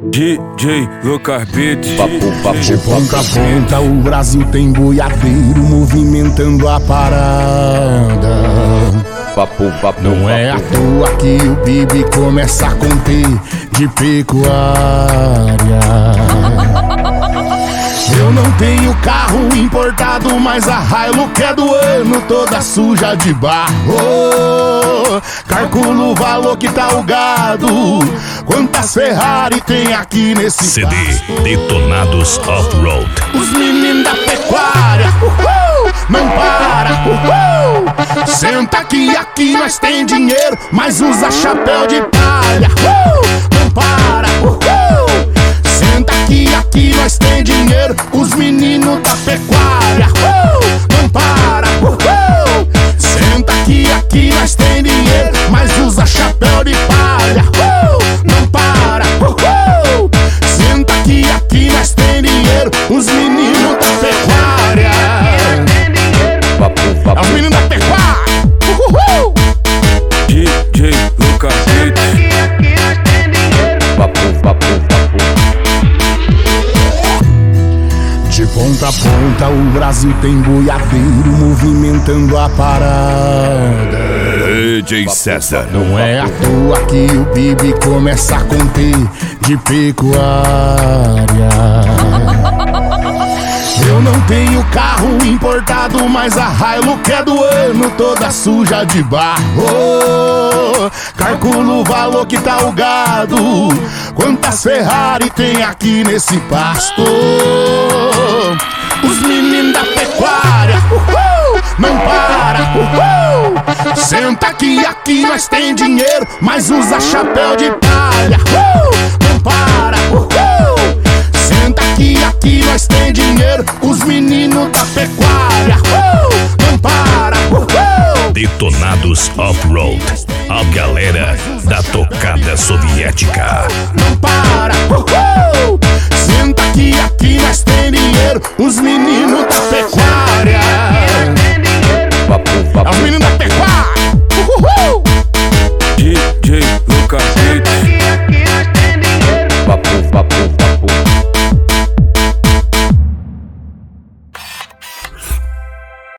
DJ Lucas Beats. De ponta a ponta o Brasil tem boiadeiro movimentando a parada. Não é à toa que o Bibi começa a conter de pecuária. Eu não tenho carro importado, mas a Hilux é do ano, toda suja de barro. Calculo o valor que tá o gado. Quantas Ferrari tem aqui nesse CD pasto? Detonados Off-Road. Os meninos da pecuária, não para, Senta aqui nós tem dinheiro, mas usa chapéu de palha, não para, Senta aqui nós tem dinheiro, os meninos da pecuária, não para, Senta aqui nós tem dinheiro, mas usa chapéu de palha, não para, Senta aqui nós tem dinheiro, os meninos da pecuária. É os meninos da pecuária. DJ Lucas Beats. De ponta a ponta o Brasil tem boiadeiro movimentando a parada. DJ César. Não é à toa que o Bibi começa a conter de pecuária. Eu não tenho carro importado, mas a Hilux é do ano, toda suja de barro. Calculo o valor que tá o gado. Quantas Ferrari tem aqui nesse pasto? Os meninos da pecuária, não para, Senta aqui nós tem dinheiro, mas usa chapéu de palha, não para, Senta aqui nós tem dinheiro, os meninos da pecuária, não para, Detonados Off-Road. A galera da tocada soviética. não para, Senta aqui nós tem dinheiro, os meninos da pecuária.